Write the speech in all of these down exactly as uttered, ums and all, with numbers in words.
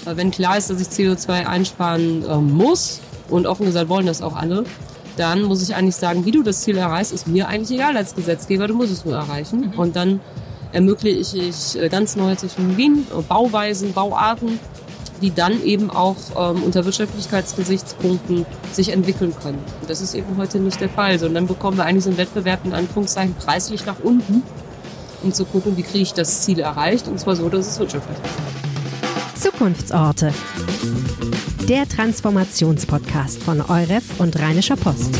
Wenn klar ist, dass ich C O zwei einsparen äh, muss, und offen gesagt wollen das auch alle, dann muss ich eigentlich sagen, wie du das Ziel erreichst, ist mir eigentlich egal als Gesetzgeber, du musst es nur erreichen. Mhm. Und dann ermögliche ich ganz neue Technologien, Bauweisen, Bauarten, die dann eben auch ähm, unter Wirtschaftlichkeitsgesichtspunkten sich entwickeln können. Und das ist eben heute nicht der Fall, sondern dann bekommen wir eigentlich so einen Wettbewerb in Anführungszeichen preislich nach unten, um zu gucken, wie kriege ich das Ziel erreicht, und zwar so, dass es wirtschaftlich ist. Zukunftsorte. Der Transformationspodcast von EUREF und Rheinischer Post.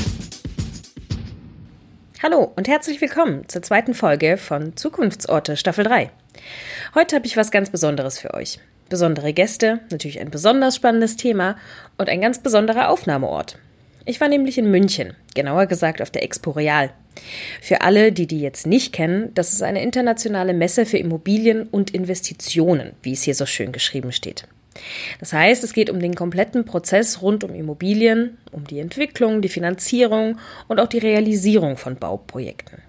Hallo und herzlich willkommen zur zweiten Folge von Zukunftsorte Staffel drei. Heute habe ich was ganz Besonderes für euch. Besondere Gäste, natürlich ein besonders spannendes Thema und ein ganz besonderer Aufnahmeort. Ich war nämlich in München, genauer gesagt auf der Expo Real. Für alle, die die jetzt nicht kennen, das ist eine internationale Messe für Immobilien und Investitionen, wie es hier so schön geschrieben steht. Das heißt, es geht um den kompletten Prozess rund um Immobilien, um die Entwicklung, die Finanzierung und auch die Realisierung von Bauprojekten.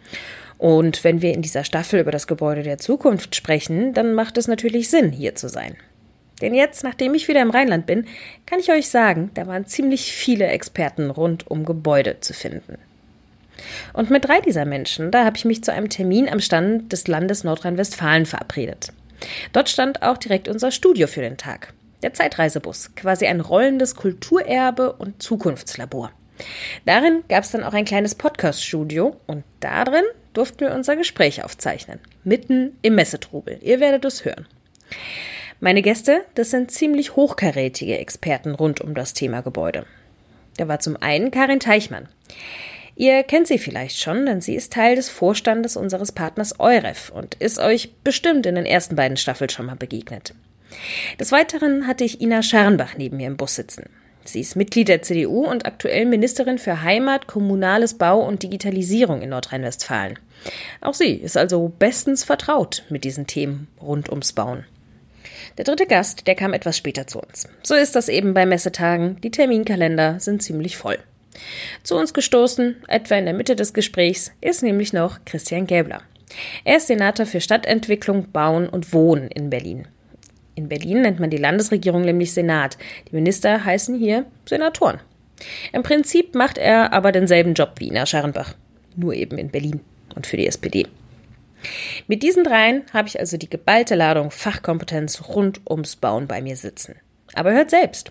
Und wenn wir in dieser Staffel über das Gebäude der Zukunft sprechen, dann macht es natürlich Sinn, hier zu sein. Denn jetzt, nachdem ich wieder im Rheinland bin, kann ich euch sagen, da waren ziemlich viele Experten rund um Gebäude zu finden. Und mit drei dieser Menschen, da habe ich mich zu einem Termin am Stand des Landes Nordrhein-Westfalen verabredet. Dort stand auch direkt unser Studio für den Tag. Der Zeitreisebus, quasi ein rollendes Kulturerbe und Zukunftslabor. Darin gab es dann auch ein kleines Podcast-Studio und darin durften wir unser Gespräch aufzeichnen. Mitten im Messetrubel. Ihr werdet es hören. Meine Gäste, das sind ziemlich hochkarätige Experten rund um das Thema Gebäude. Da war zum einen Karin Teichmann. Ihr kennt sie vielleicht schon, denn sie ist Teil des Vorstandes unseres Partners EUREF und ist euch bestimmt in den ersten beiden Staffeln schon mal begegnet. Des Weiteren hatte ich Ina Scharrenbach neben mir im Bus sitzen. Sie ist Mitglied der C D U und aktuell Ministerin für Heimat, kommunales Bau und Digitalisierung in Nordrhein-Westfalen. Auch sie ist also bestens vertraut mit diesen Themen rund ums Bauen. Der dritte Gast, der kam etwas später zu uns. So ist das eben bei Messetagen, die Terminkalender sind ziemlich voll. Zu uns gestoßen, etwa in der Mitte des Gesprächs, ist nämlich noch Christian Gäbler. Er ist Senator für Stadtentwicklung, Bauen und Wohnen in Berlin. In Berlin nennt man die Landesregierung nämlich Senat. Die Minister heißen hier Senatoren. Im Prinzip macht er aber denselben Job wie Ina Scharrenbach, nur eben in Berlin und für die S P D. Mit diesen dreien habe ich also die geballte Ladung Fachkompetenz rund ums Bauen bei mir sitzen. Aber hört selbst.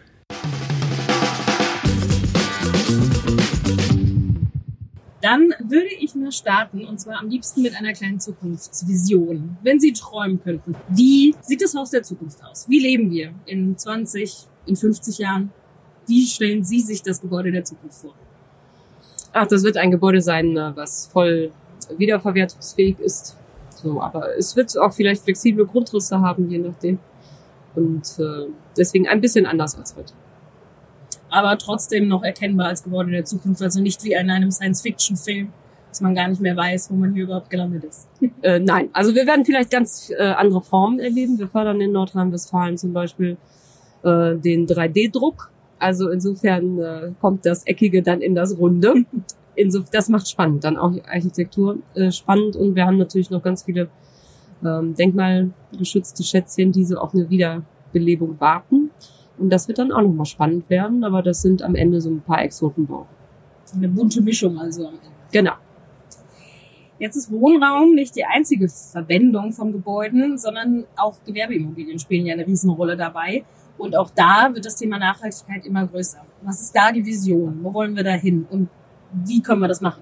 Dann würde ich mal starten, und zwar am liebsten mit einer kleinen Zukunftsvision. Wenn Sie träumen könnten, wie sieht das Haus der Zukunft aus? Wie leben wir in zwanzig, in fünfzig Jahren? Wie stellen Sie sich das Gebäude der Zukunft vor? Ach, das wird ein Gebäude sein, was voll wiederverwertungsfähig ist. So, aber es wird auch vielleicht flexible Grundrisse haben, je nachdem. Und äh, deswegen ein bisschen anders als heute. Aber trotzdem noch erkennbar als Gebäude der Zukunft, also nicht wie in einem Science-Fiction-Film, dass man gar nicht mehr weiß, wo man hier überhaupt gelandet ist. äh, nein, also wir werden vielleicht ganz äh, andere Formen erleben. Wir fördern in Nordrhein-Westfalen zum Beispiel äh, den drei D Druck. Also insofern äh, kommt das Eckige dann in das Runde. Insof- das macht spannend, dann auch Architektur äh, spannend. Und wir haben natürlich noch ganz viele ähm, denkmalgeschützte Schätzchen, die so auf eine Wiederbelebung warten. Und das wird dann auch nochmal spannend werden, aber das sind am Ende so ein paar Exotenbau. Eine bunte Mischung also am Ende. Genau. Jetzt ist Wohnraum nicht die einzige Verwendung von Gebäuden, sondern auch Gewerbeimmobilien spielen ja eine Riesenrolle dabei. Und auch da wird das Thema Nachhaltigkeit immer größer. Was ist da die Vision? Wo wollen wir da hin? Und wie können wir das machen?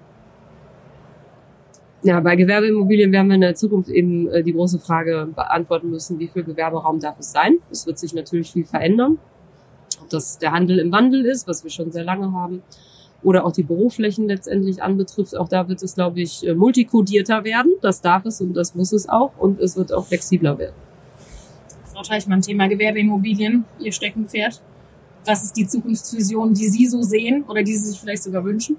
Ja, bei Gewerbeimmobilien werden wir in der Zukunft eben äh, die große Frage beantworten müssen, wie viel Gewerberaum darf es sein? Es wird sich natürlich viel verändern. Ob das der Handel im Wandel ist, was wir schon sehr lange haben, oder auch die Büroflächen letztendlich anbetrifft. Auch da wird es, glaube ich, multikodierter werden. Das darf es und das muss es auch. Und es wird auch flexibler werden. Frau Teichmann, Thema Gewerbeimmobilien, Ihr Steckenpferd. Was ist die Zukunftsvision, die Sie so sehen oder die Sie sich vielleicht sogar wünschen?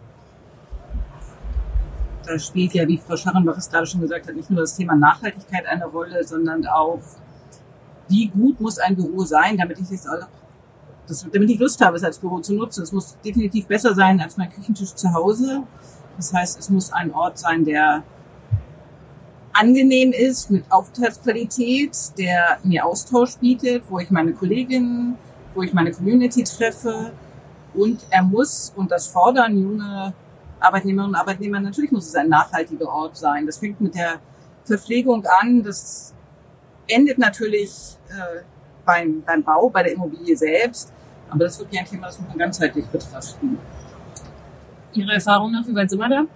Da spielt ja, wie Frau Scharrenbach es gerade schon gesagt hat, nicht nur das Thema Nachhaltigkeit eine Rolle, sondern auch, wie gut muss ein Büro sein, damit ich es auch, das, damit ich Lust habe, es als Büro zu nutzen. Es muss definitiv besser sein als mein Küchentisch zu Hause. Das heißt, es muss ein Ort sein, der angenehm ist, mit Aufenthaltsqualität, der mir Austausch bietet, wo ich meine Kolleginnen, wo ich meine Community treffe. Und er muss, und das fordern junge Arbeitnehmerinnen und Arbeitnehmer, natürlich muss es ein nachhaltiger Ort sein. Das fängt mit der Verpflegung an, das endet natürlich äh, beim, beim Bau, bei der Immobilie selbst. Aber das ist wirklich ein Thema, das muss man ganzheitlich betrachten. Ihre Erfahrung nach, wie weit sind wir da?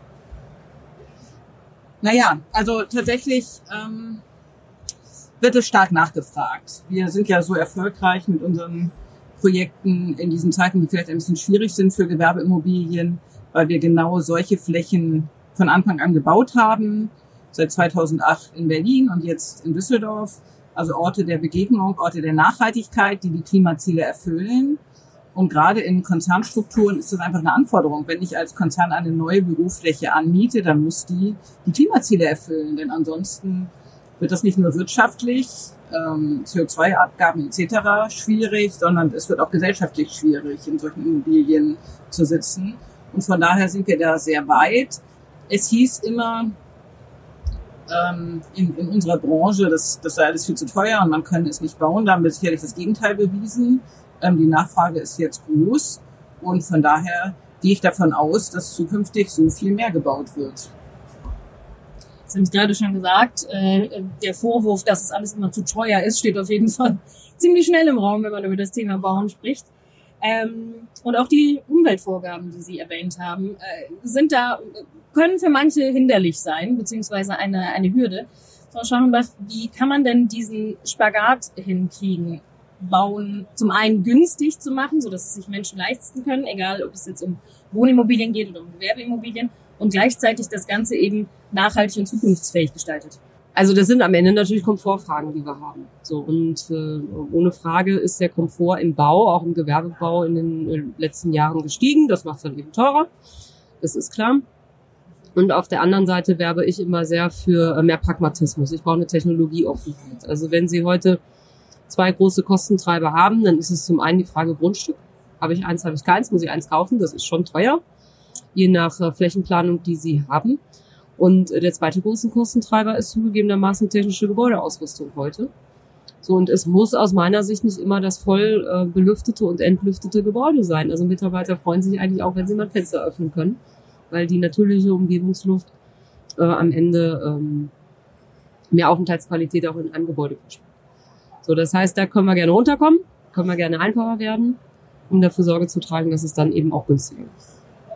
Naja, also tatsächlich ähm, wird es stark nachgefragt. Wir sind ja so erfolgreich mit unseren Projekten in diesen Zeiten, die vielleicht ein bisschen schwierig sind für Gewerbeimmobilien, weil wir genau solche Flächen von Anfang an gebaut haben, seit zweitausendacht in Berlin und jetzt in Düsseldorf. Also Orte der Begegnung, Orte der Nachhaltigkeit, die die Klimaziele erfüllen. Und gerade in Konzernstrukturen ist das einfach eine Anforderung. Wenn ich als Konzern eine neue Bürofläche anmiete, dann muss die die Klimaziele erfüllen. Denn ansonsten wird das nicht nur wirtschaftlich, ähm, C O zwei Abgaben et cetera schwierig, sondern es wird auch gesellschaftlich schwierig, in solchen Immobilien zu sitzen. Und von daher sind wir da sehr weit. Es hieß immer ähm, in, in unserer Branche, das, das sei alles viel zu teuer und man könne es nicht bauen. Da haben wir sicherlich das Gegenteil bewiesen. Ähm, die Nachfrage ist jetzt groß und von daher gehe ich davon aus, dass zukünftig so viel mehr gebaut wird. Sie haben es gerade schon gesagt, äh, der Vorwurf, dass es alles immer zu teuer ist, steht auf jeden Fall ziemlich schnell im Raum, wenn man über das Thema Bauen spricht. Ähm, und auch die Umweltvorgaben, die Sie erwähnt haben, äh, sind da, können für manche hinderlich sein, beziehungsweise eine, eine Hürde. Frau Scharrenbach, wie kann man denn diesen Spagat hinkriegen? Bauen zum einen günstig zu machen, so dass es sich Menschen leisten können, egal ob es jetzt um Wohnimmobilien geht oder um Gewerbeimmobilien, und gleichzeitig das Ganze eben nachhaltig und zukunftsfähig gestaltet. Also das sind am Ende natürlich Komfortfragen, die wir haben. So, und äh, ohne Frage ist der Komfort im Bau, auch im Gewerbebau, in den letzten Jahren gestiegen. Das macht es dann eben teurer. Das ist klar. Und auf der anderen Seite werbe ich immer sehr für mehr Pragmatismus. Ich brauche eine Technologieoffenheit. Also wenn Sie heute zwei große Kostentreiber haben, dann ist es zum einen die Frage Grundstück. Habe ich eins, habe ich keins, muss ich eins kaufen? Das ist schon teuer, je nach äh, Flächenplanung, die Sie haben. Und äh, der zweite große Kostentreiber ist zugegebenermaßen technische Gebäudeausrüstung heute. So, und es muss aus meiner Sicht nicht immer das voll äh, belüftete und entlüftete Gebäude sein. Also Mitarbeiter freuen sich eigentlich auch, wenn sie mal ein Fenster öffnen können, weil die natürliche Umgebungsluft äh, am Ende ähm, mehr Aufenthaltsqualität auch in einem Gebäude verspricht. So, das heißt, da können wir gerne runterkommen, können wir gerne einfacher werden, um dafür Sorge zu tragen, dass es dann eben auch günstiger ist.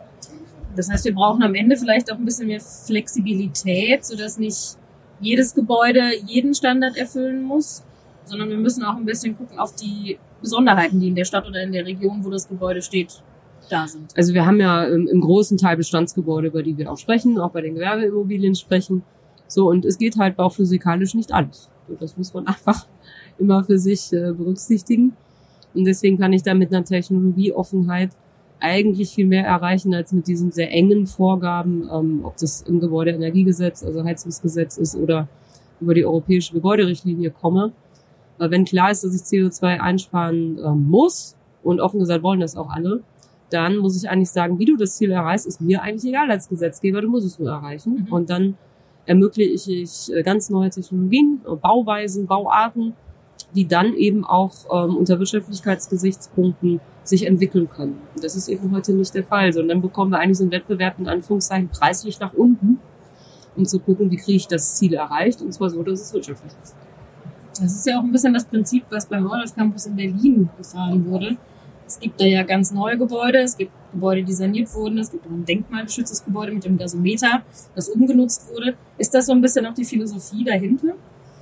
Das heißt, wir brauchen am Ende vielleicht auch ein bisschen mehr Flexibilität, sodass nicht jedes Gebäude jeden Standard erfüllen muss, sondern wir müssen auch ein bisschen gucken auf die Besonderheiten, die in der Stadt oder in der Region, wo das Gebäude steht, da sind. Also wir haben ja im, im großen Teil Bestandsgebäude, über die wir auch sprechen, auch bei den Gewerbeimmobilien sprechen. So, und es geht halt bauphysikalisch nicht alles. So, das muss man einfach immer für sich äh, berücksichtigen. Und deswegen kann ich da mit einer Technologieoffenheit eigentlich viel mehr erreichen als mit diesen sehr engen Vorgaben, ähm, ob das im Gebäudeenergiegesetz, also Heizungsgesetz ist oder über die europäische Gebäuderichtlinie komme. Weil wenn klar ist, dass ich C O zwei einsparen ähm, muss, und offen gesagt wollen das auch alle, dann muss ich eigentlich sagen, wie du das Ziel erreichst, ist mir eigentlich egal als Gesetzgeber, du musst es nur erreichen. Mhm. Und dann ermögliche ich ganz neue Technologien, Bauweisen, Bauarten, die dann eben auch ähm, unter Wirtschaftlichkeitsgesichtspunkten sich entwickeln können. Und das ist eben heute nicht der Fall, sondern dann bekommen wir eigentlich so einen Wettbewerb in Anführungszeichen preislich nach unten, um zu gucken, wie kriege ich das Ziel erreicht, und zwar so, dass es wirtschaftlich ist. Das ist ja auch ein bisschen das Prinzip, was beim Orleans Campus in Berlin gefahren wurde. Es gibt da ja ganz neue Gebäude, es gibt Gebäude, die saniert wurden, es gibt auch ein denkmalgeschütztes Gebäude mit dem Gasometer, das umgenutzt wurde. Ist das so ein bisschen auch die Philosophie dahinter?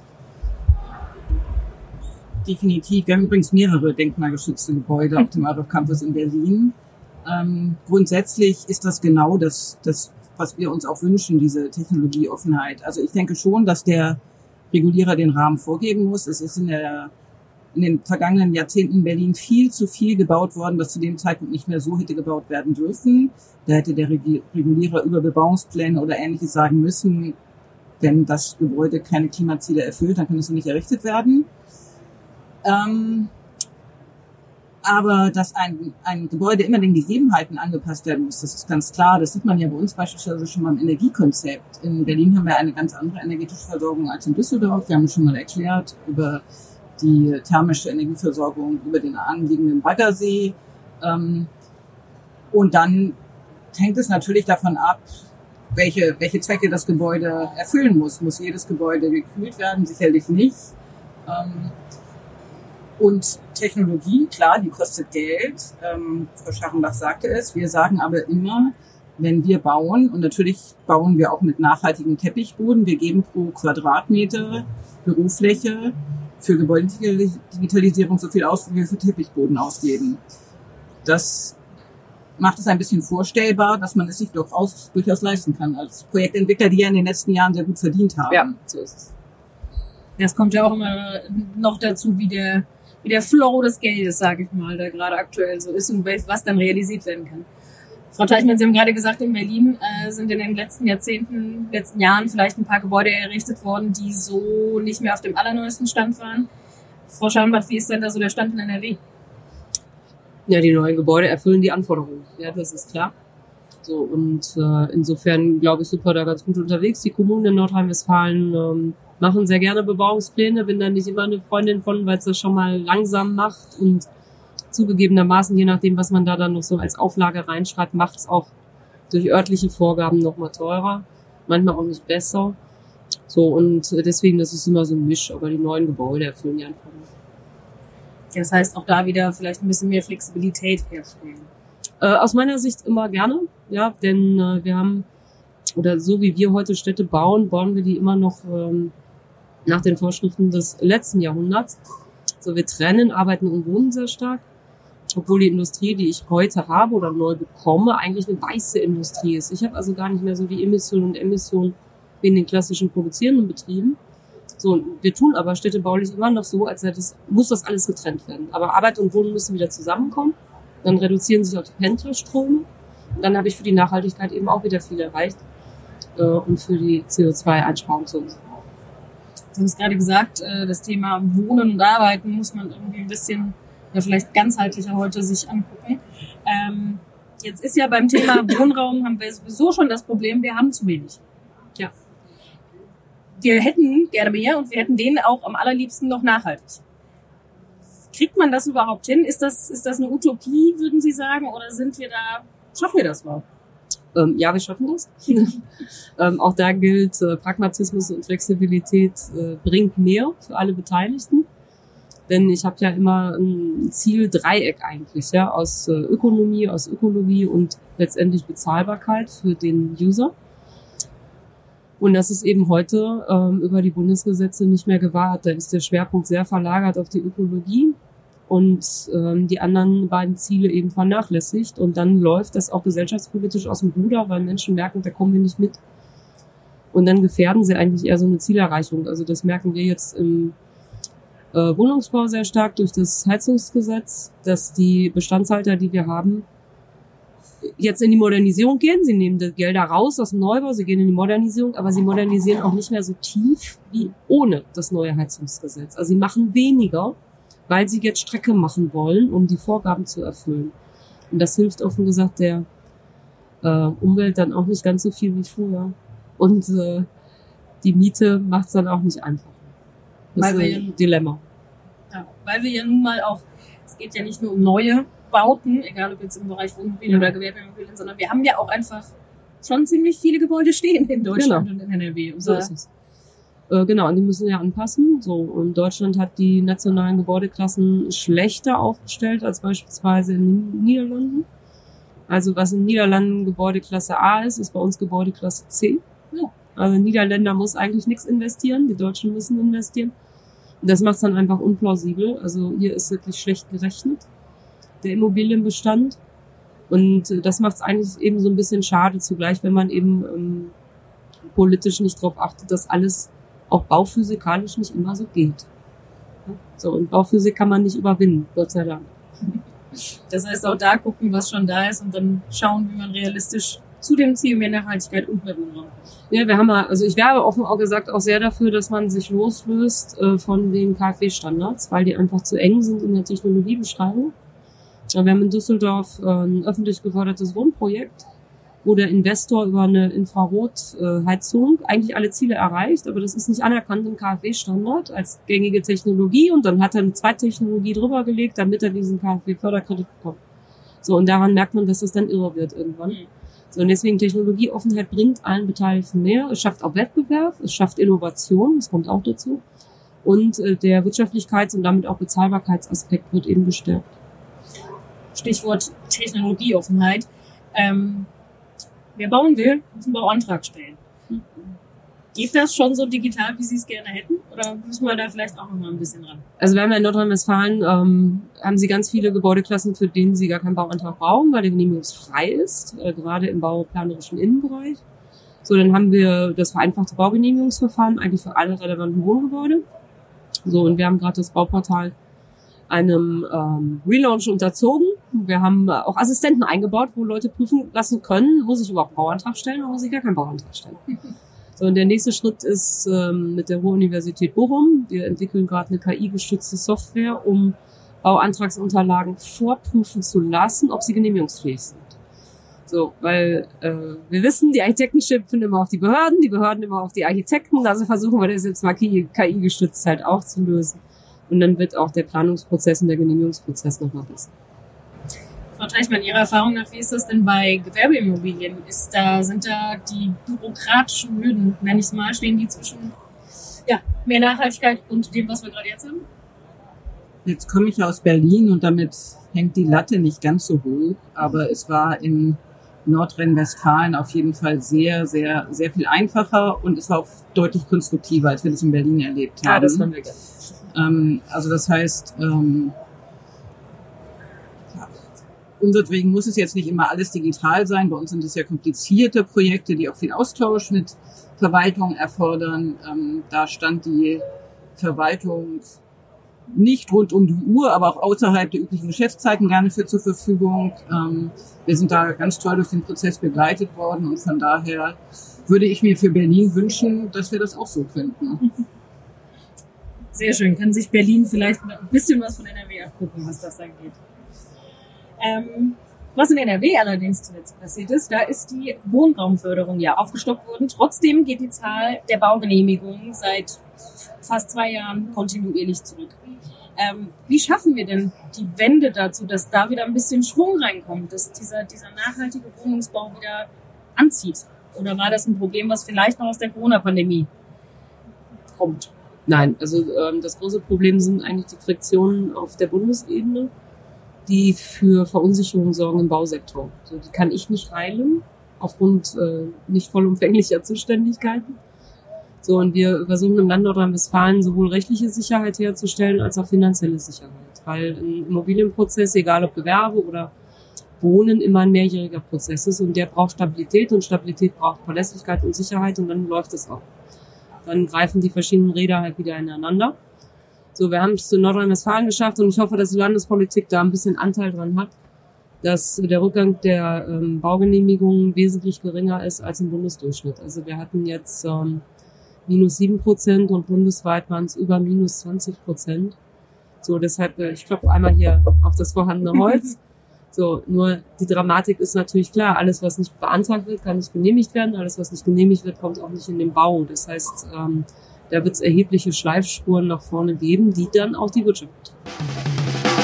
Definitiv. Wir haben übrigens mehrere denkmalgeschützte Gebäude auf dem Orleans Campus in Berlin. Ähm, grundsätzlich ist das genau das, das, was wir uns auch wünschen, diese Technologieoffenheit. Also ich denke schon, dass der Regulierer den Rahmen vorgeben muss. Es ist in der in den vergangenen Jahrzehnten in Berlin viel zu viel gebaut worden, was zu dem Zeitpunkt nicht mehr so hätte gebaut werden dürfen. Da hätte der Regulierer über Bebauungspläne oder Ähnliches sagen müssen, wenn das Gebäude keine Klimaziele erfüllt, dann kann es so nicht errichtet werden. Ähm, Aber dass ein, ein Gebäude immer den Gegebenheiten angepasst werden muss, das ist ganz klar. Das sieht man ja bei uns beispielsweise schon beim Energiekonzept. In Berlin haben wir eine ganz andere energetische Versorgung als in Düsseldorf. Wir haben es schon mal erklärt über die thermische Energieversorgung über den anliegenden Baggersee. Und dann hängt es natürlich davon ab, welche, welche Zwecke das Gebäude erfüllen muss. Muss jedes Gebäude gekühlt werden? Sicherlich nicht. Und Technologie, klar, die kostet Geld. Ähm, Frau Scharrenbach sagte es. Wir sagen aber immer, wenn wir bauen, und natürlich bauen wir auch mit nachhaltigem Teppichboden, wir geben pro Quadratmeter Bürofläche für Gebäudedigitalisierung so viel aus, wie wir für Teppichboden ausgeben. Das macht es ein bisschen vorstellbar, dass man es sich durchaus, durchaus leisten kann als Projektentwickler, die ja in den letzten Jahren sehr gut verdient haben. Ja, so ist es. Das kommt ja auch immer noch dazu, wie der wie der Flow des Geldes, sage ich mal, der gerade aktuell so ist und was dann realisiert werden kann. Frau Teichmann, Sie haben gerade gesagt, in Berlin äh, sind in den letzten Jahrzehnten, letzten Jahren vielleicht ein paar Gebäude errichtet worden, die so nicht mehr auf dem allerneuesten Stand waren. Frau Scharrenbach, wie ist denn da so der Stand in N R W? Ja, die neuen Gebäude erfüllen die Anforderungen. Ja, das ist klar. So, und äh, insofern, glaube ich, sind wir da ganz gut unterwegs. Die Kommunen in Nordrhein-Westfalen ähm, machen sehr gerne Bebauungspläne, bin da nicht immer eine Freundin von, weil es das schon mal langsam macht und zugegebenermaßen, je nachdem, was man da dann noch so als Auflage reinschreibt, macht es auch durch örtliche Vorgaben noch mal teurer, manchmal auch nicht besser. So, und deswegen, das ist immer so ein Misch, aber die neuen Gebäude erfüllen die Anforderungen. Das heißt, auch da wieder vielleicht ein bisschen mehr Flexibilität herstellen. Äh, aus meiner Sicht immer gerne, ja, denn äh, wir haben, oder so wie wir heute Städte bauen, bauen wir die immer noch ähm, nach den Vorschriften des letzten Jahrhunderts. So, wir trennen Arbeiten und Wohnen sehr stark, obwohl die Industrie, die ich heute habe oder neu bekomme, eigentlich eine weiße Industrie ist. Ich habe also gar nicht mehr so die Emissionen und Emissionen wie in den klassischen produzierenden Betrieben. So, wir tun aber städtebaulich immer noch so, als hätte es, muss das alles getrennt werden. Aber Arbeit und Wohnen müssen wieder zusammenkommen. Dann reduzieren sich auch die Pendlerströme. Und dann habe ich für die Nachhaltigkeit eben auch wieder viel erreicht äh, und für die C O zwei Einsparung so. Sie haben es gerade gesagt, das Thema Wohnen und Arbeiten muss man irgendwie ein bisschen, ja vielleicht ganzheitlicher heute sich angucken. Ähm, jetzt ist ja beim Thema Wohnraum haben wir sowieso schon das Problem, wir haben zu wenig. Ja. Wir hätten gerne mehr und wir hätten den auch am allerliebsten noch nachhaltig. Kriegt man das überhaupt hin? Ist das, ist das eine Utopie, würden Sie sagen, oder sind wir da, schaffen wir das überhaupt? Ähm, ja, wir schaffen das. ähm, auch da gilt, äh, Pragmatismus und Flexibilität äh, bringt mehr für alle Beteiligten. Denn ich habe ja immer ein Ziel-Dreieck eigentlich, ja, aus äh, Ökonomie, aus Ökologie und letztendlich Bezahlbarkeit für den User. Und das ist eben heute ähm, über die Bundesgesetze nicht mehr gewahrt. Da ist der Schwerpunkt sehr verlagert auf die Ökologie und ähm, die anderen beiden Ziele eben vernachlässigt. Und dann läuft das auch gesellschaftspolitisch aus dem Ruder, weil Menschen merken, da kommen wir nicht mit. Und dann gefährden sie eigentlich eher so eine Zielerreichung. Also das merken wir jetzt im äh, Wohnungsbau sehr stark durch das Heizungsgesetz, dass die Bestandshalter, die wir haben, jetzt in die Modernisierung gehen. Sie nehmen die Gelder raus aus dem Neubau, sie gehen in die Modernisierung, aber sie modernisieren auch nicht mehr so tief wie ohne das neue Heizungsgesetz. Also sie machen weniger, weil sie jetzt Strecke machen wollen, um die Vorgaben zu erfüllen. Und das hilft offen gesagt der äh, Umwelt dann auch nicht ganz so viel wie früher. Und äh, die Miete macht es dann auch nicht einfacher. Das weil ist wir ein ja, Dilemma. Ja, weil wir ja nun mal auch, es geht ja nicht nur um neue Bauten, egal ob jetzt im Bereich Wohnimmobilien oder Gewerbeimmobilien, sondern wir haben ja auch einfach schon ziemlich viele Gebäude stehen in Deutschland genau. und in N R W. So ist es. Äh, genau, und die müssen ja anpassen. So, und Deutschland hat die nationalen Gebäudeklassen schlechter aufgestellt als beispielsweise in den Niederlanden. Also was in den Niederlanden Gebäudeklasse A ist, ist bei uns Gebäudeklasse C. Ja. Also Niederländer muss eigentlich nichts investieren, die Deutschen müssen investieren. Und das macht es dann einfach unplausibel. Also hier ist wirklich schlecht gerechnet, der Immobilienbestand. Und das macht es eigentlich eben so ein bisschen schade zugleich, wenn man eben ähm, politisch nicht darauf achtet, dass alles auch bauphysikalisch nicht immer so geht. So, und Bauphysik kann man nicht überwinden, Gott sei Dank. Das heißt, auch da gucken, was schon da ist und dann schauen, wie man realistisch zu dem Ziel mehr Nachhaltigkeit und mehr Wohnraum kommt. Ja, wir haben ja, also ich werbe offen auch gesagt auch sehr dafür, dass man sich loslöst äh, von den KfW-Standards, weil die einfach zu eng sind in der Technologiebeschreibung. Wir haben in Düsseldorf ein öffentlich gefördertes Wohnprojekt, wo der Investor über eine Infrarotheizung eigentlich alle Ziele erreicht, aber das ist nicht anerkannt im K f W-Standard als gängige Technologie und dann hat er eine Zweittechnologie drüber gelegt, damit er diesen K f W-Förderkredit bekommt. So, und daran merkt man, dass es dann irre wird irgendwann. So, und deswegen Technologieoffenheit bringt allen Beteiligten mehr. Es schafft auch Wettbewerb, es schafft Innovation, das kommt auch dazu. Und äh, der Wirtschaftlichkeits- und damit auch Bezahlbarkeitsaspekt wird eben gestärkt. Stichwort Technologieoffenheit. Ähm, wer bauen will, muss einen Bauantrag stellen. Geht das schon so digital, wie Sie es gerne hätten? Oder müssen wir da vielleicht auch noch mal ein bisschen ran? Also wir haben ja in Nordrhein-Westfalen, ähm, haben Sie ganz viele Gebäudeklassen, für denen Sie gar keinen Bauantrag brauchen, weil der genehmigungsfrei ist, äh, gerade im bauplanerischen Innenbereich. So, dann haben wir das vereinfachte Baugenehmigungsverfahren eigentlich für alle relevanten Wohngebäude. So, und wir haben gerade das Bauportal einem ähm, Relaunch unterzogen. Wir haben auch Assistenten eingebaut, wo Leute prüfen lassen können, muss ich überhaupt einen Bauantrag stellen oder muss ich gar keinen Bauantrag stellen. So, und der nächste Schritt ist ähm, mit der Ruhr-Universität Bochum. Wir entwickeln gerade eine K I-gestützte Software, um Bauantragsunterlagen vorprüfen zu lassen, ob sie genehmigungsfähig sind. So, weil äh, wir wissen, die Architekten schimpfen immer auf die Behörden, die Behörden immer auf die Architekten. Also versuchen wir das jetzt mal K I-gestützt halt aufzulösen. Und dann wird auch der Planungsprozess und der Genehmigungsprozess nochmal besser. Frau Teichmann, Ihrer Erfahrung nach, wie ist das denn bei Gewerbeimmobilien? Ist da, sind da die bürokratischen Hürden, nenne ich es mal, stehen die zwischen ja, mehr Nachhaltigkeit und dem, was wir gerade jetzt haben? Jetzt komme ich aus Berlin und damit hängt die Latte nicht ganz so hoch, aber es war in Nordrhein-Westfalen auf jeden Fall sehr, sehr, sehr viel einfacher und es war auch deutlich konstruktiver, als wir das in Berlin erlebt haben. Ja, das haben wir gerne. Ähm, also das heißt, ähm, ja, unseretwegen muss es jetzt nicht immer alles digital sein. Bei uns sind es ja komplizierte Projekte, die auch viel Austausch mit Verwaltung erfordern. Ähm, da stand die Verwaltung nicht rund um die Uhr, aber auch außerhalb der üblichen Geschäftszeiten gerne für zur Verfügung. Ähm, wir sind da ganz toll durch den Prozess begleitet worden und von daher würde ich mir für Berlin wünschen, dass wir das auch so könnten. Sehr schön. Kann sich Berlin vielleicht ein bisschen was von N R W abgucken, was das angeht. Ähm, was in N R W allerdings zuletzt passiert ist, da ist die Wohnraumförderung ja aufgestockt worden. Trotzdem geht die Zahl der Baugenehmigungen seit fast zwei Jahren kontinuierlich zurück. Ähm, wie schaffen wir denn die Wende dazu, dass da wieder ein bisschen Schwung reinkommt, dass dieser, dieser nachhaltige Wohnungsbau wieder anzieht? Oder war das ein Problem, was vielleicht noch aus der Corona-Pandemie kommt? Nein, also ähm, das große Problem sind eigentlich die Friktionen auf der Bundesebene, die für Verunsicherung sorgen im Bausektor. Also die kann ich nicht heilen, aufgrund äh, nicht vollumfänglicher Zuständigkeiten. So, und wir versuchen im Land Nordrhein-Westfalen sowohl rechtliche Sicherheit herzustellen als auch finanzielle Sicherheit. Weil ein Immobilienprozess, egal ob Gewerbe oder Wohnen, immer ein mehrjähriger Prozess ist und der braucht Stabilität und Stabilität braucht Verlässlichkeit und Sicherheit und dann läuft es auch. Dann greifen die verschiedenen Räder halt wieder ineinander. So, wir haben es in Nordrhein-Westfalen geschafft und ich hoffe, dass die Landespolitik da ein bisschen Anteil dran hat, dass der Rückgang der ähm, Baugenehmigungen wesentlich geringer ist als im Bundesdurchschnitt. Also wir hatten jetzt ähm, minus sieben Prozent und bundesweit waren es über minus zwanzig Prozent. So, deshalb, äh, ich klopfe einmal hier auf das vorhandene Holz. So, nur die Dramatik ist natürlich klar, alles, was nicht beantragt wird, kann nicht genehmigt werden. Alles, was nicht genehmigt wird, kommt auch nicht in den Bau. Das heißt, ähm, da wird es erhebliche Schleifspuren nach vorne geben, die dann auch die Wirtschaft betreffen.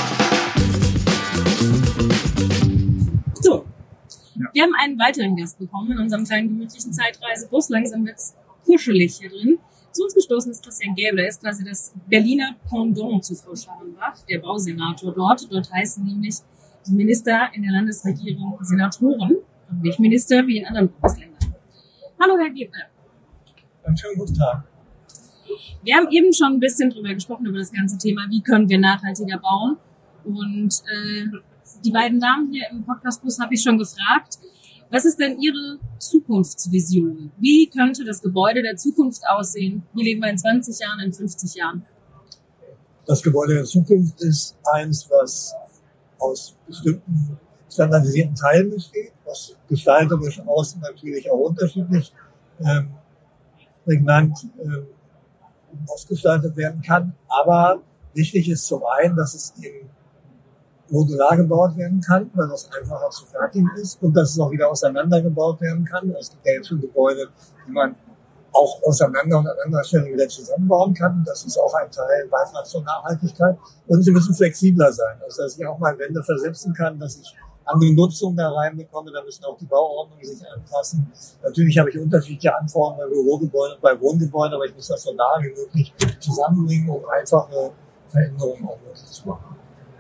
So, ja. Wir haben einen weiteren Gast bekommen in unserem kleinen gemütlichen Zeitreisebus. Langsam wird's kuschelig hier drin. Zu uns gestoßen ist Christian Gäbler, er ist quasi das Berliner Pendant zu Frau Scharrenbach, der Bausenator dort. Dort heißen nämlich die Minister in der Landesregierung Senatoren und nicht Minister wie in anderen Bundesländern. Hallo, Herr Gäbler. Einen schönen guten Tag. Wir haben eben schon ein bisschen drüber gesprochen, über das ganze Thema, wie können wir nachhaltiger bauen. Und äh, die beiden Damen hier im Podcastbus habe ich schon gefragt, was ist denn Ihre Zukunftsvision? Wie könnte das Gebäude der Zukunft aussehen? Wie leben wir in zwanzig Jahren, in fünfzig Jahren? Das Gebäude der Zukunft ist eins, was aus bestimmten standardisierten Teilen besteht, was gestalterisch außen natürlich auch unterschiedlich ähm, prägnant ähm, ausgestaltet werden kann. Aber wichtig ist zum einen, dass es eben modular gebaut werden kann, weil das einfacher zu fertigen ist und dass es auch wieder auseinandergebaut werden kann. Es gibt ja jetzt schon Gebäude, die man auch auseinander und an anderer Stelle wieder zusammenbauen kann. Das ist auch ein Teil, Beitrag zur Nachhaltigkeit. Und sie müssen flexibler sein, also dass ich auch mal Wände versetzen kann, dass ich andere Nutzungen da reinbekomme. Da müssen auch die Bauordnungen sich anpassen. Natürlich habe ich unterschiedliche Anforderungen bei Bürogebäuden und bei Wohngebäuden, aber ich muss das so nah wie möglich zusammenbringen, um einfache Veränderungen auch möglich zu machen.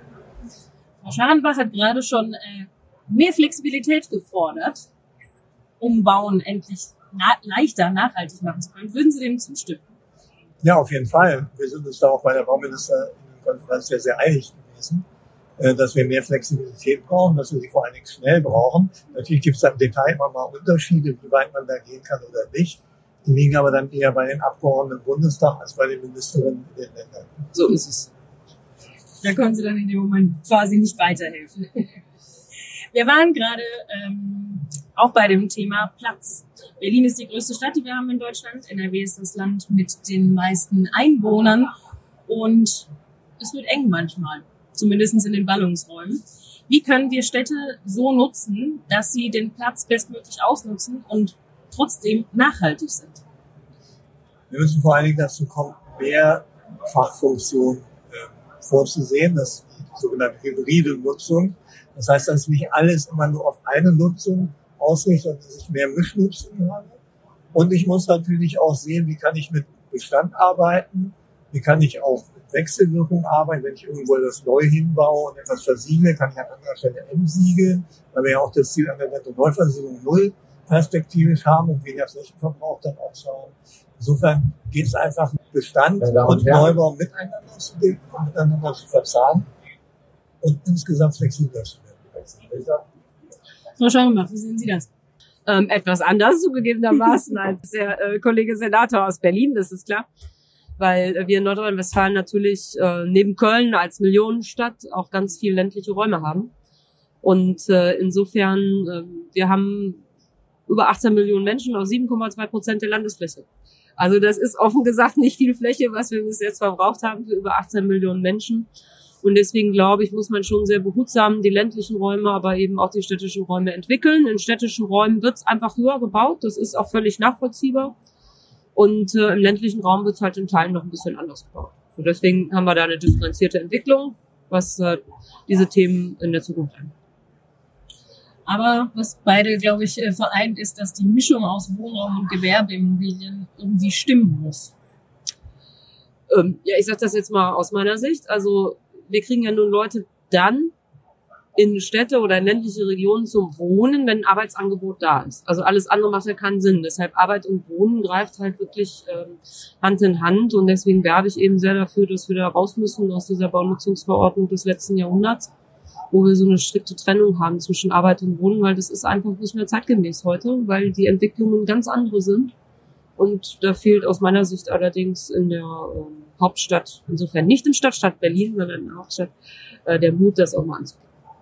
Frau Scharenbach hat gerade schon äh, mehr Flexibilität gefordert, um Bauen endlich na- leichter nachhaltig machen zu können. Würden Sie dem zustimmen? Ja, auf jeden Fall. Wir sind uns da auch bei der Bauministerkonferenz sehr, sehr einig gewesen, äh, dass wir mehr Flexibilität brauchen, dass wir sie vor allen Dingen schnell brauchen. Natürlich gibt es da im Detail immer mal Unterschiede, wie weit man da gehen kann oder nicht. Die liegen aber dann eher bei den Abgeordneten im Bundestag als bei den Ministerinnen in den Ländern. So ist es. Da können Sie dann in dem Moment quasi nicht weiterhelfen. Wir waren gerade ähm, auch bei dem Thema Platz. Berlin ist die größte Stadt, die wir haben in Deutschland. N R W ist das Land mit den meisten Einwohnern. Und es wird eng manchmal, zumindest in den Ballungsräumen. Wie können wir Städte so nutzen, dass sie den Platz bestmöglich ausnutzen und trotzdem nachhaltig sind? Wir müssen vor allen Dingen dazu kommen, mehr Fachfunktionen äh, vorzusehen, das ist die sogenannte hybride Nutzung. Das heißt, dass nicht alles immer nur auf eine Nutzung ausrichtet, sondern dass ich mehr Mischnutzung habe. Und ich muss natürlich auch sehen, wie kann ich mit Bestand arbeiten, wie kann ich auch mit Wechselwirkung arbeiten, wenn ich irgendwo das neu hinbaue und etwas versiegle, kann ich an anderer Stelle entsiegeln, weil wir ja auch das Ziel an der Netto-Neuversiegelung null perspektivisch haben und weniger Flächenverbrauch dann auch schauen. Insofern geht es einfach, Bestand ja, und Neubau miteinander zu bilden und miteinander zu verzahnen und insgesamt flexibler zu werden. Frau Scharenbach, wie sehen Sie das? Ähm, etwas anders zugegebenermaßen als der äh, Kollege Senator aus Berlin, das ist klar. Weil äh, wir in Nordrhein-Westfalen natürlich äh, neben Köln als Millionenstadt auch ganz viel ländliche Räume haben. Und äh, insofern, äh, wir haben über achtzehn Millionen Menschen auf sieben Komma zwei Prozent der Landesfläche. Also das ist offen gesagt nicht viel Fläche, was wir bis jetzt verbraucht haben für über achtzehn Millionen Menschen. Und deswegen, glaube ich, muss man schon sehr behutsam die ländlichen Räume, aber eben auch die städtischen Räume entwickeln. In städtischen Räumen wird es einfach höher gebaut. Das ist auch völlig nachvollziehbar. Und äh, im ländlichen Raum wird es halt in Teilen noch ein bisschen anders gebaut. So, deswegen haben wir da eine differenzierte Entwicklung, was äh, diese Themen in der Zukunft angeht. Aber was beide, glaube ich, vereint, ist, dass die Mischung aus Wohnraum und Gewerbeimmobilien irgendwie stimmen muss. Ähm, ja, ich sage das jetzt mal aus meiner Sicht. Also wir kriegen ja nun Leute dann in Städte oder in ländliche Regionen zum Wohnen, wenn ein Arbeitsangebot da ist. Also alles andere macht ja keinen Sinn. Deshalb Arbeit und Wohnen greift halt wirklich ähm, Hand in Hand. Und deswegen werbe ich eben sehr dafür, dass wir da raus müssen aus dieser Baunutzungsverordnung des letzten Jahrhunderts, wo wir so eine strikte Trennung haben zwischen Arbeit und Wohnen, weil das ist einfach nicht mehr zeitgemäß heute, weil die Entwicklungen ganz andere sind. Und da fehlt aus meiner Sicht allerdings in der ähm, Hauptstadt, insofern nicht in Stadtstadt Berlin, sondern in der Hauptstadt, äh, der Mut, das auch mal anzugehen.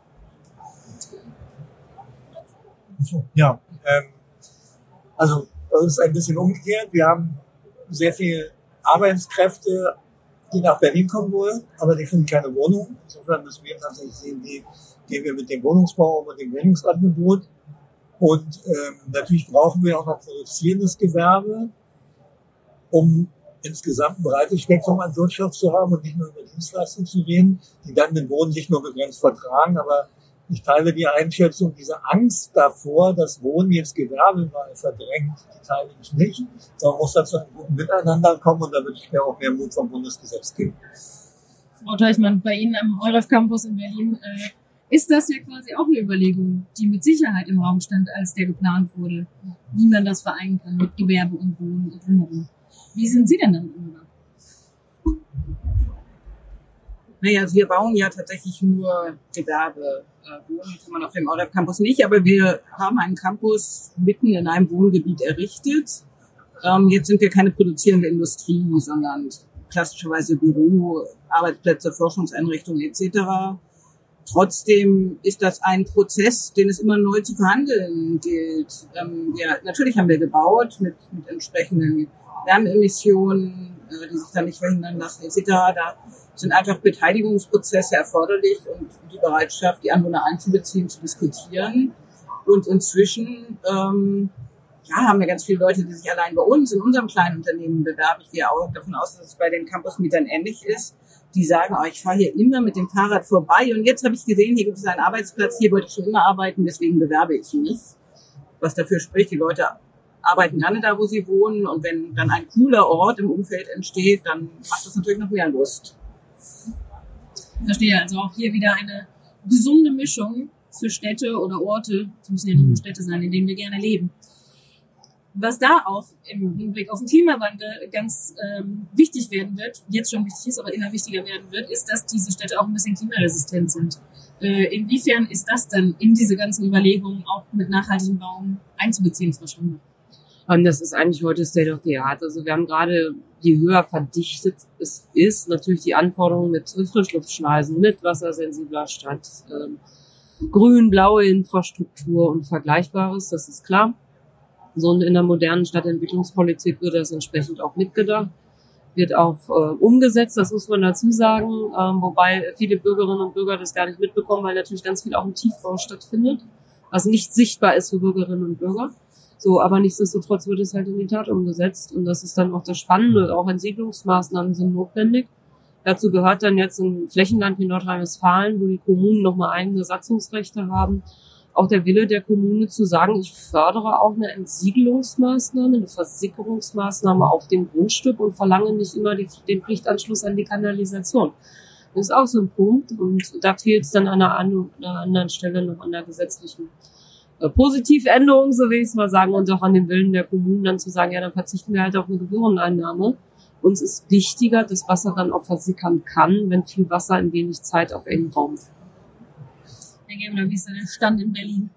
Ja, ähm, also das ist ein bisschen umgekehrt. Wir haben sehr viele Arbeitskräfte, die nach Berlin kommen wollen, aber die finden keine Wohnung. Insofern müssen wir tatsächlich sehen, wie gehen wir mit dem Wohnungsbau und dem Wohnungsangebot. Und ähm, natürlich brauchen wir auch noch produzierendes Gewerbe, um insgesamt ein breites Spektrum an Wirtschaft zu haben und nicht nur über Dienstleistungen zu reden, die dann den Wohnen nicht nur begrenzt vertragen. Aber ich teile die Einschätzung, diese Angst davor, dass Wohnen jetzt Gewerbe mal verdrängt, die teile ich nicht. Sondern muss dazu ein gutes Miteinander kommen und da würde ich mir auch mehr Mut vom Bundesgesetz geben. Frau Teichmann, bei Ihnen am EUREF Campus in Berlin äh, ist das ja quasi auch eine Überlegung, die mit Sicherheit im Raum stand, als der geplant wurde, wie man das vereinen kann mit Gewerbe und Wohnen und drumherum. Wie sind Sie denn damit umgegangen? Naja, also wir bauen ja tatsächlich nur Gewerbe. Äh, Wohnen kann man auf dem EUREF Campus nicht, aber wir haben einen Campus mitten in einem Wohngebiet errichtet. Ähm, jetzt sind wir keine produzierende Industrie, sondern klassischerweise Büro, Arbeitsplätze, Forschungseinrichtungen et cetera. Trotzdem ist das ein Prozess, den es immer neu zu verhandeln gilt. Ähm, ja, natürlich haben wir gebaut mit, mit entsprechenden Lärmemissionen, die sich dann nicht verhindern lassen, et cetera. Da sind einfach Beteiligungsprozesse erforderlich und die Bereitschaft, die Anwohner einzubeziehen, zu diskutieren. Und inzwischen ähm, ja, haben wir ganz viele Leute, die sich allein bei uns in unserem kleinen Unternehmen bewerben. Ich gehe auch davon aus, dass es bei den Campusmietern ähnlich ist. Die sagen, oh, ich fahre hier immer mit dem Fahrrad vorbei und jetzt habe ich gesehen, hier gibt es einen Arbeitsplatz, hier wollte ich schon immer arbeiten, deswegen bewerbe ich mich. Was dafür spricht, die Leute arbeiten gerne da, wo sie wohnen und wenn dann ein cooler Ort im Umfeld entsteht, dann macht das natürlich noch mehr Lust. Verstehe, also auch hier wieder eine gesunde Mischung für Städte oder Orte, es müssen ja nicht nur Städte sein, in denen wir gerne leben. Was da auch im Hinblick auf den Klimawandel ganz ähm, wichtig werden wird, jetzt schon wichtig ist, aber immer wichtiger werden wird, ist, dass diese Städte auch ein bisschen klimaresistent sind. Äh, inwiefern ist das dann in diese ganzen Überlegungen auch mit nachhaltigem Bauen einzubeziehen, Frau Schramm? Und das ist eigentlich heute State of the Art. Also wir haben gerade, je höher verdichtet es ist, natürlich die Anforderungen mit Frischluftschneisen, mit wassersensibler Stadt, ähm, grün-blaue Infrastruktur und Vergleichbares, das ist klar. So in der modernen Stadtentwicklungspolitik wird das entsprechend auch mitgedacht, wird auch äh, umgesetzt, das muss man dazu sagen, ähm, wobei viele Bürgerinnen und Bürger das gar nicht mitbekommen, weil natürlich ganz viel auch im Tiefbau stattfindet, was nicht sichtbar ist für Bürgerinnen und Bürger. So, aber nichtsdestotrotz wird es halt in die Tat umgesetzt und das ist dann auch das Spannende, auch Entsiedlungsmaßnahmen sind notwendig. Dazu gehört dann jetzt ein Flächenland wie Nordrhein-Westfalen, wo die Kommunen nochmal eigene Satzungsrechte haben, auch der Wille der Kommune zu sagen, ich fördere auch eine Entsiegelungsmaßnahme, eine Versickerungsmaßnahme auf dem Grundstück und verlange nicht immer die, den Pflichtanschluss an die Kanalisation. Das ist auch so ein Punkt und da fehlt es dann an einer, an einer anderen Stelle noch an der gesetzlichen äh, Positivänderung, so will ich es mal sagen, und auch an dem Willen der Kommunen dann zu sagen, ja, dann verzichten wir halt auf eine Gebühreneinnahme. Uns ist wichtiger, dass Wasser dann auch versickern kann, wenn viel Wasser in wenig Zeit auf engem Raum ist. Herr Gebler, wie ist denn der Stand in Berlin?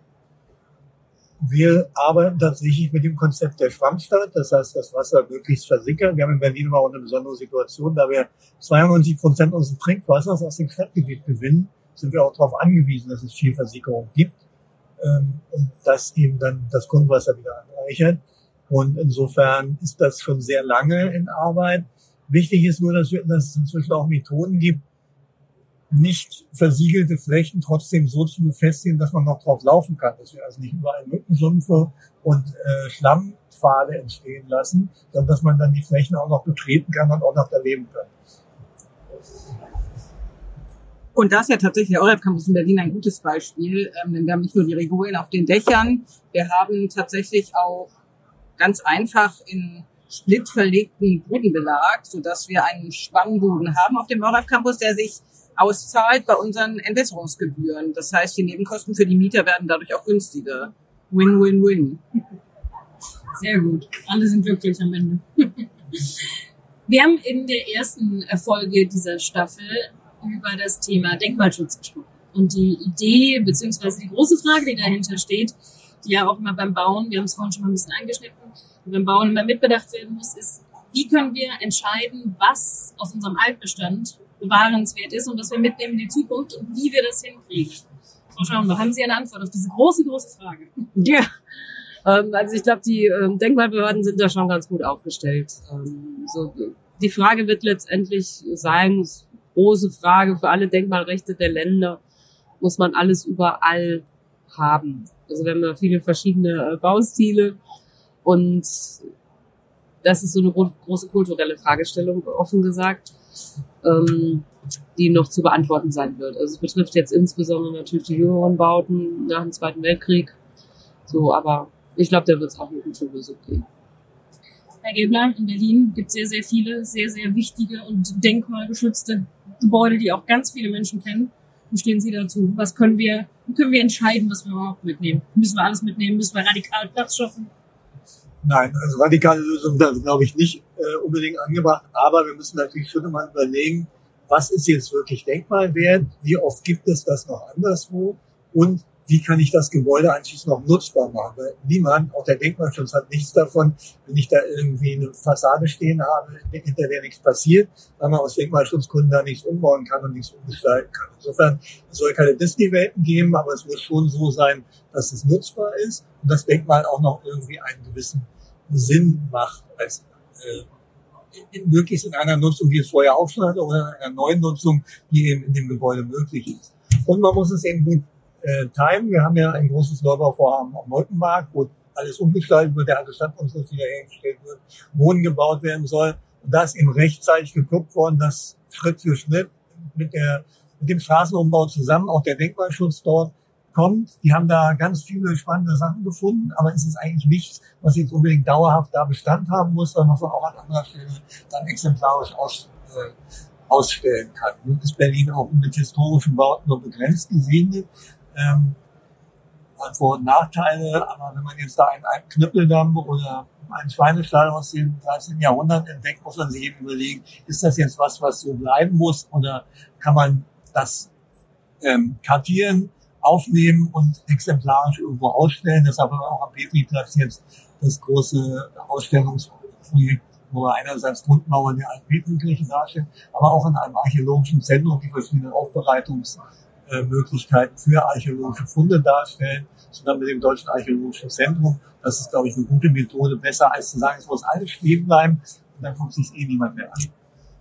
Wir arbeiten tatsächlich mit dem Konzept der Schwammstadt, das heißt, das Wasser möglichst versickern. Wir haben in Berlin aber auch eine besondere Situation, da wir zweiundneunzig Prozent unseres Trinkwassers aus dem Stadtgebiet gewinnen, sind wir auch darauf angewiesen, dass es viel Versickerung gibt und dass eben dann das Grundwasser wieder anreichert. Und insofern ist das schon sehr lange in Arbeit. Wichtig ist nur, dass, wir, dass es inzwischen auch Methoden gibt, nicht versiegelte Flächen trotzdem so zu befestigen, dass man noch drauf laufen kann. Dass wir also nicht überall Mückensumpfe und äh, Schlammpfade entstehen lassen, sondern dass man dann die Flächen auch noch betreten kann und auch noch da leben kann. Und da ist ja tatsächlich der OREF Campus in Berlin ein gutes Beispiel, ähm, denn wir haben nicht nur die Regulien auf den Dächern, wir haben tatsächlich auch ganz einfach in Split verlegten Bodenbelag, sodass wir einen Schwammboden haben auf dem OREF Campus, der sich auszahlt bei unseren Entwässerungsgebühren. Das heißt, die Nebenkosten für die Mieter werden dadurch auch günstiger. Win, win, win. Sehr gut. Alle sind glücklich am Ende. Wir haben in der ersten Folge dieser Staffel über das Thema Denkmalschutz gesprochen. Und die Idee, beziehungsweise die große Frage, die dahinter steht, die ja auch immer beim Bauen, wir haben es vorhin schon mal ein bisschen angeschnitten, die beim Bauen immer mitbedacht werden muss, ist, wie können wir entscheiden, was aus unserem Altbestand bewahrenswert ist und was wir mitnehmen in die Zukunft und wie wir das hinkriegen. Frau Schaumler, haben Sie eine Antwort auf diese große, große Frage? Ja, ähm, also ich glaube, die ähm, Denkmalbehörden sind da schon ganz gut aufgestellt. Ähm, so, die Frage wird letztendlich sein, große Frage für alle Denkmalrechte der Länder, muss man alles überall haben. Also wir haben ja viele verschiedene äh, Baustile und das ist so eine große kulturelle Fragestellung, offen gesagt, ähm, die noch zu beantworten sein wird. Also es betrifft jetzt insbesondere natürlich die jüngeren Bauten nach dem Zweiten Weltkrieg. So, aber ich glaube, da wird es auch eine gute Lösung geben. Herr Gebler, in Berlin gibt es sehr, sehr viele, sehr, sehr wichtige und denkmalgeschützte Gebäude, die auch ganz viele Menschen kennen. Wie stehen Sie dazu? Was können wir, wie können wir entscheiden, was wir überhaupt mitnehmen? Müssen wir alles mitnehmen? Müssen wir radikal Platz schaffen? Nein, also radikale Lösungen sind, glaube ich, nicht äh, unbedingt angebracht. Aber wir müssen natürlich schon mal überlegen, was ist jetzt wirklich Denkmalwert? Wie oft gibt es das noch anderswo? Und wie kann ich das Gebäude eigentlich noch nutzbar machen? Weil niemand, auch der Denkmalschutz, hat nichts davon, wenn ich da irgendwie eine Fassade stehen habe, hinter der nichts passiert, weil man aus Denkmalschutzgründen da nichts umbauen kann und nichts umgestalten kann. Insofern, es soll keine Disney-Welten geben, aber es muss schon so sein, dass es nutzbar ist und das Denkmal auch noch irgendwie einen gewissen Sinn macht als äh, möglichst in einer Nutzung, die es vorher auch schon hatte, oder in einer neuen Nutzung, die eben in dem Gebäude möglich ist. Und man muss es eben gut äh, timen. Wir haben ja ein großes Neubauvorhaben am Molkenmarkt, wo alles umgestaltet wird, der alte Stadtgrundriss wieder hergestellt wird, Wohnen gebaut werden soll. Und da ist eben rechtzeitig geguckt worden, dass Schritt für Schritt mit der mit dem Straßenumbau zusammen auch der Denkmalschutz dort kommt. Die haben da ganz viele spannende Sachen gefunden, aber es ist eigentlich nichts, was jetzt unbedingt dauerhaft da Bestand haben muss, sondern was man auch an anderer Stelle dann exemplarisch aus, äh, ausstellen kann. Nun ist Berlin auch mit historischen Bauten nur begrenzt gesegnet. Ähm, hat Vor- und Nachteile, aber wenn man jetzt da einen alten Knüppeldamm oder einen Schweinestall aus dem dreizehnten Jahrhundert entdeckt, muss man sich eben überlegen, ist das jetzt was, was so bleiben muss, oder kann man das ähm, kartieren, aufnehmen und exemplarisch irgendwo ausstellen. Deshalb haben wir auch am Petriplatz jetzt das große Ausstellungsprojekt, wo wir einerseits Grundmauern der alten Petrikirche darstellen, aber auch in einem archäologischen Zentrum die verschiedenen Aufbereitungsmöglichkeiten für archäologische Funde darstellen, zusammen mit dem Deutschen Archäologischen Zentrum. Das ist, glaube ich, eine gute Methode, besser als zu sagen, es muss alles stehen bleiben und dann guckt sich eh niemand mehr an.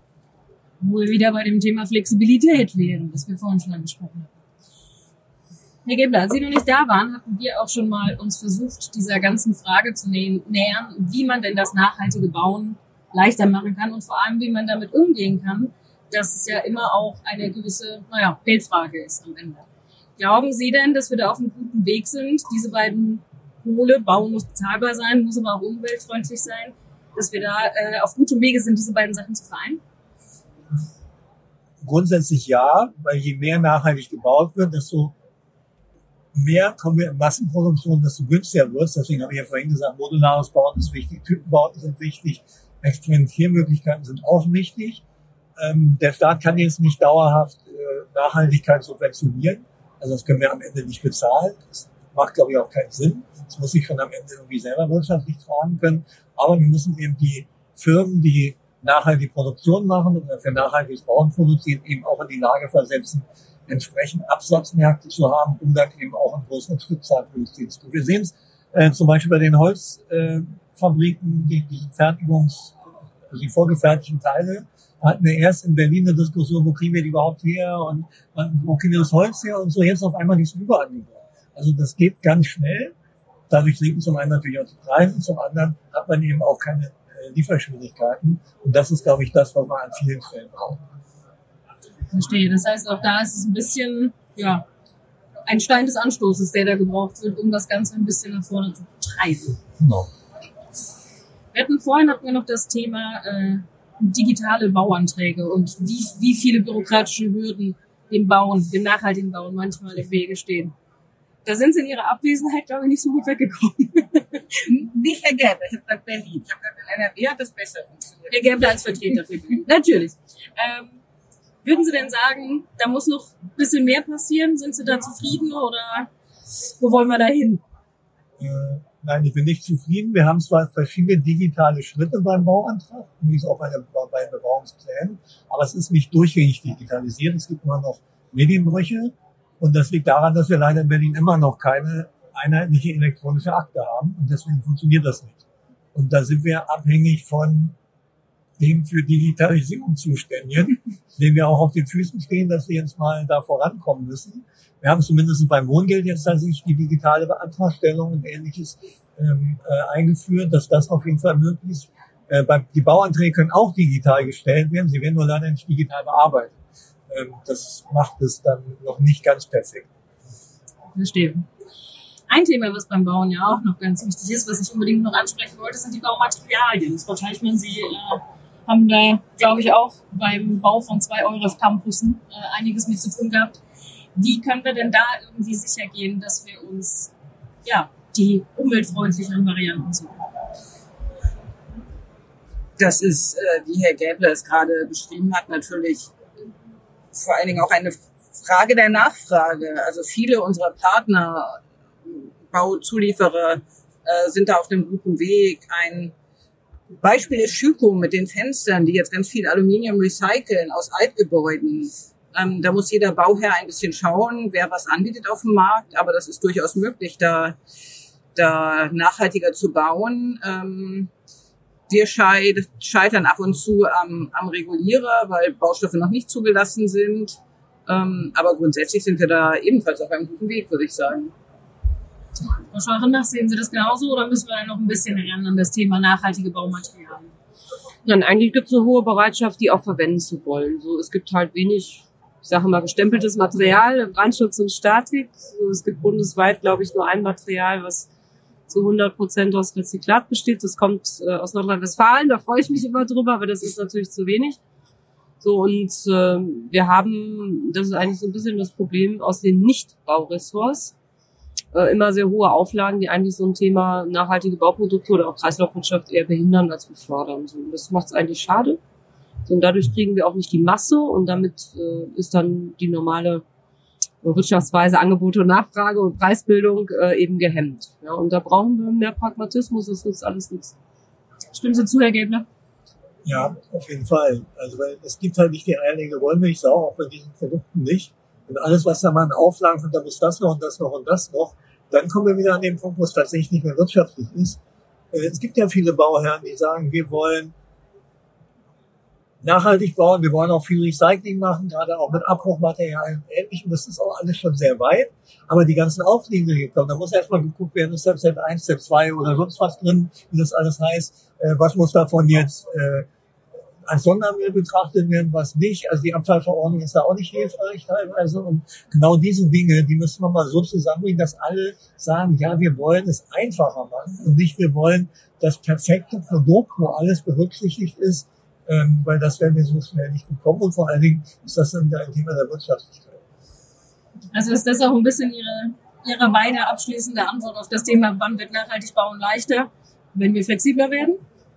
Wo wir wieder bei dem Thema Flexibilität wären, das wir vorhin schon angesprochen haben. Herr Gebler, als Sie noch nicht da waren, hatten wir auch schon mal uns versucht, dieser ganzen Frage zu nä- nähern, wie man denn das nachhaltige Bauen leichter machen kann und vor allem, wie man damit umgehen kann, dass es ja immer auch eine gewisse, naja, Geldfrage ist am Ende. Glauben Sie denn, dass wir da auf einem guten Weg sind, diese beiden Pole, Bauen muss bezahlbar sein, muss aber auch umweltfreundlich sein, dass wir da äh, auf gutem Wege sind, diese beiden Sachen zu vereinen? Grundsätzlich ja, weil je mehr nachhaltig gebaut wird, desto mehr kommen wir in Massenproduktion, desto günstiger wird es. Deswegen habe ich ja vorhin gesagt, modulares Bauen ist wichtig, Typenbauten sind wichtig, Experimentiermöglichkeiten sind auch wichtig. Ähm, der Staat kann jetzt nicht dauerhaft äh, Nachhaltigkeit subventionieren. Also das können wir am Ende nicht bezahlen. Das macht, glaube ich, auch keinen Sinn. Das muss sich schon am Ende irgendwie selber wirtschaftlich tragen können. Aber wir müssen eben die Firmen, die nachhaltige Produktion machen oder für nachhaltiges Bauen produzieren, eben auch in die Lage versetzen, entsprechend Absatzmärkte zu haben, um dann eben auch in größeren Stückzahlen produzieren zu können. Wir sehen es äh, zum Beispiel bei den Holzfabriken, äh, die, die Fertigungs-, also die vorgefertigten Teile, hatten wir erst in Berlin eine Diskussion, wo kriegen wir die überhaupt her und wo kriegen wir das Holz her und so, jetzt auf einmal ist es Überangebot. Also das geht ganz schnell. Dadurch sinken zum einen natürlich auch die Preise, zum anderen hat man eben auch keine äh, Lieferschwierigkeiten. Und das ist, glaube ich, das, was man an vielen Stellen braucht. Verstehe. Das heißt, auch da ist es ein bisschen, ja, ein Stein des Anstoßes, der da gebraucht wird, um das Ganze ein bisschen nach vorne zu treiben. Genau. Wir hatten vorhin hatten wir noch das Thema äh, digitale Bauanträge und wie, wie viele bürokratische Hürden dem Bauen, dem nachhaltigen Bauen manchmal im Wege stehen. Da sind Sie in Ihrer Abwesenheit, glaube ich, nicht so gut weggekommen. Nicht Herr Gebler, ich habe gesagt Berlin. Ich habe gesagt, in N R W hat das besser funktioniert. Herr Gebler als Vertreter für Berlin. Natürlich. Ähm, würden Sie denn sagen, da muss noch ein bisschen mehr passieren? Sind Sie da zufrieden oder wo wollen wir da hin? Äh, nein, ich bin nicht zufrieden. Wir haben zwar verschiedene digitale Schritte beim Bauantrag, übrigens auch bei, der, bei den Bebauungsplänen, aber es ist nicht durchgängig digitalisiert. Es gibt immer noch Medienbrüche. Und das liegt daran, dass wir leider in Berlin immer noch keine einheitliche elektronische Akte haben. Und deswegen funktioniert das nicht. Und da sind wir abhängig von dem für Digitalisierung Zuständigen, dem wir auch auf den Füßen stehen, dass wir jetzt mal da vorankommen müssen. Wir haben zumindest beim Wohngeld jetzt tatsächlich die digitale Beantragstellung und Ähnliches ähm, äh, eingeführt, dass das auf jeden Fall möglich ist. Äh, bei, die Bauanträge können auch digital gestellt werden. Sie werden nur leider nicht digital bearbeitet. Das macht es dann noch nicht ganz perfekt. Verstehe. Ein Thema, was beim Bauen ja auch noch ganz wichtig ist, was ich unbedingt noch ansprechen wollte, sind die Baumaterialien. Frau Teichmann, Sie äh, haben da, glaube ich, auch beim Bau von zwei Euref-Campussen äh, einiges mit zu tun gehabt. Wie können wir denn da irgendwie sicher gehen, dass wir uns ja die umweltfreundlicheren Varianten suchen? Das ist, äh, wie Herr Gebler es gerade beschrieben hat, natürlich vor allen Dingen auch eine Frage der Nachfrage. Also viele unserer Partner, Bauzulieferer, äh, sind da auf einem guten Weg. Ein Beispiel ist Schüco mit den Fenstern, die jetzt ganz viel Aluminium recyceln aus Altgebäuden. Ähm, da muss jeder Bauherr ein bisschen schauen, wer was anbietet auf dem Markt, aber das ist durchaus möglich, da, da nachhaltiger zu bauen. Ähm, wir scheitern ab und zu am, am Regulierer, weil Baustoffe noch nicht zugelassen sind. Ähm, aber grundsätzlich sind wir da ebenfalls auf einem guten Weg, würde ich sagen. Frau Scharrenbach, sehen Sie das genauso oder müssen wir da noch ein bisschen ran an das Thema nachhaltige Baumaterialien? Nein, eigentlich gibt es eine hohe Bereitschaft, die auch verwenden zu wollen. So, es gibt halt wenig, ich sage mal, gestempeltes Material, Brandschutz und Statik. So, es gibt bundesweit, glaube ich, nur ein Material, was zu hundert Prozent aus Rezyklat besteht. Das kommt äh, aus Nordrhein-Westfalen, da freue ich mich immer drüber, aber das ist natürlich zu wenig. So, und äh, wir haben, das ist eigentlich so ein bisschen das Problem, aus den Nicht-Bauressorts äh, immer sehr hohe Auflagen, die eigentlich so ein Thema nachhaltige Bauprodukte oder auch Kreislaufwirtschaft eher behindern als befördern. So, das macht es eigentlich schade. So, und dadurch kriegen wir auch nicht die Masse und damit äh, ist dann die normale Wirtschaftsweise, Angebote und Nachfrage und Preisbildung äh, eben gehemmt. Ja, und da brauchen wir mehr Pragmatismus, das nutzt alles nichts. Stimmen Sie zu, Herr Gebler? Ja, auf jeden Fall. Also weil es gibt halt nicht die eierlegende Wollmilchsau, auch bei diesen Produkten nicht. Und alles, was da mal in Auflagen und da muss das noch und das noch und das noch, dann kommen wir wieder an den Punkt, wo es tatsächlich nicht mehr wirtschaftlich ist. Es gibt ja viele Bauherren, die sagen, wir wollen nachhaltig bauen, wir wollen auch viel Recycling machen, gerade auch mit Abbruchmaterialien und Ähnlichem. Das ist auch alles schon sehr weit. Aber die ganzen Aufliegen, die kommen, da muss erstmal geguckt werden, ist Step eins, Step zwei oder sonst was drin, wie das alles heißt. Äh, was muss davon jetzt äh, als Sondermüll betrachtet werden, was nicht. Also die Abfallverordnung ist da auch nicht hilfreich teilweise. Und genau diese Dinge, die müssen wir mal so zusammenbringen, dass alle sagen, ja, wir wollen es einfacher machen und nicht, wir wollen das perfekte Produkt, wo alles berücksichtigt ist, ähm, weil das werden wir so schnell nicht bekommen. Und vor allen Dingen ist das dann wieder ein Thema der Wirtschaftlichkeit. Also ist das auch ein bisschen Ihre, Ihre beide abschließende Antwort auf das Thema, wann wird nachhaltig bauen leichter, wenn wir flexibler werden?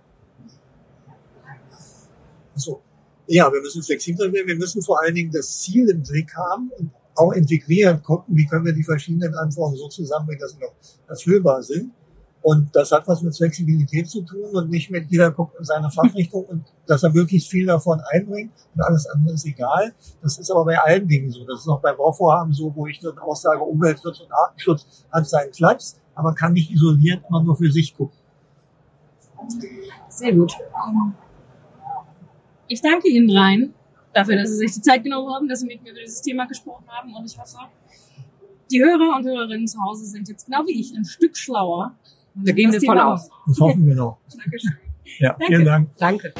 So. Ja, wir müssen flexibler werden. Wir müssen vor allen Dingen das Ziel im Blick haben und auch integrieren, gucken, wie können wir die verschiedenen Anforderungen so zusammenbringen, dass sie noch erfüllbar sind. Und das hat was mit Flexibilität zu tun und nicht mit jeder guckt in seine Fachrichtung und dass er möglichst viel davon einbringt und alles andere ist egal. Das ist aber bei allen Dingen so. Das ist auch bei Bauvorhaben so, wo ich dann auch sage, Umweltschutz und Artenschutz hat seinen Platz, aber kann nicht isoliert immer nur für sich gucken. Sehr gut. Ich danke Ihnen dreien dafür, dass Sie sich die Zeit genommen haben, dass Sie mit mir über dieses Thema gesprochen haben und ich hoffe, die Hörer und Hörerinnen zu Hause sind jetzt genau wie ich ein Stück schlauer. Da gehen wir von aus. Das hoffen wir noch. Dankeschön. Ja, Danke. Vielen Dank. Danke.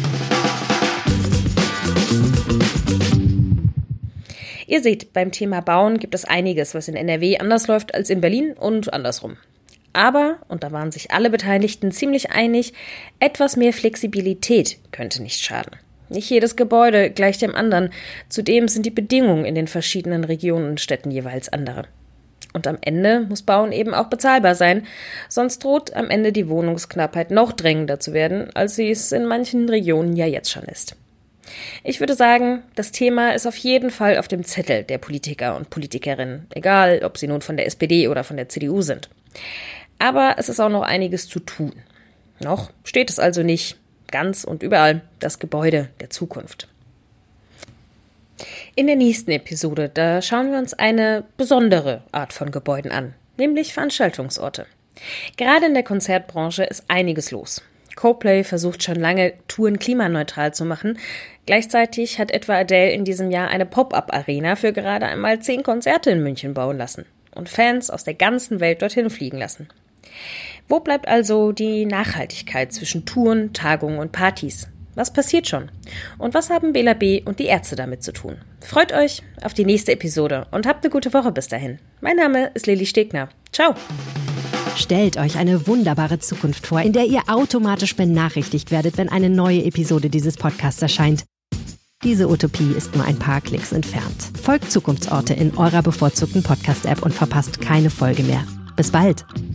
Ihr seht, beim Thema Bauen gibt es einiges, was in N R W anders läuft als in Berlin und andersrum. Aber, und da waren sich alle Beteiligten ziemlich einig, etwas mehr Flexibilität könnte nicht schaden. Nicht jedes Gebäude gleicht dem anderen. Zudem sind die Bedingungen in den verschiedenen Regionen und Städten jeweils andere. Und am Ende muss Bauen eben auch bezahlbar sein, sonst droht am Ende die Wohnungsknappheit noch drängender zu werden, als sie es in manchen Regionen ja jetzt schon ist. Ich würde sagen, das Thema ist auf jeden Fall auf dem Zettel der Politiker und Politikerinnen, egal ob sie nun von der S P D oder von der C D U sind. Aber es ist auch noch einiges zu tun. Noch steht es also nicht ganz und überall das Gebäude der Zukunft. In der nächsten Episode, da schauen wir uns eine besondere Art von Gebäuden an, nämlich Veranstaltungsorte. Gerade in der Konzertbranche ist einiges los. Coldplay versucht schon lange, Touren klimaneutral zu machen. Gleichzeitig hat etwa Adele in diesem Jahr eine Pop-up-Arena für gerade einmal zehn Konzerte in München bauen lassen und Fans aus der ganzen Welt dorthin fliegen lassen. Wo bleibt also die Nachhaltigkeit zwischen Touren, Tagungen und Partys? Was passiert schon? Und was haben Bela B. und die Ärzte damit zu tun? Freut euch auf die nächste Episode und habt eine gute Woche bis dahin. Mein Name ist Lilly Stegner. Ciao! Stellt euch eine wunderbare Zukunft vor, in der ihr automatisch benachrichtigt werdet, wenn eine neue Episode dieses Podcasts erscheint. Diese Utopie ist nur ein paar Klicks entfernt. Folgt Zukunftsorte in eurer bevorzugten Podcast-App und verpasst keine Folge mehr. Bis bald!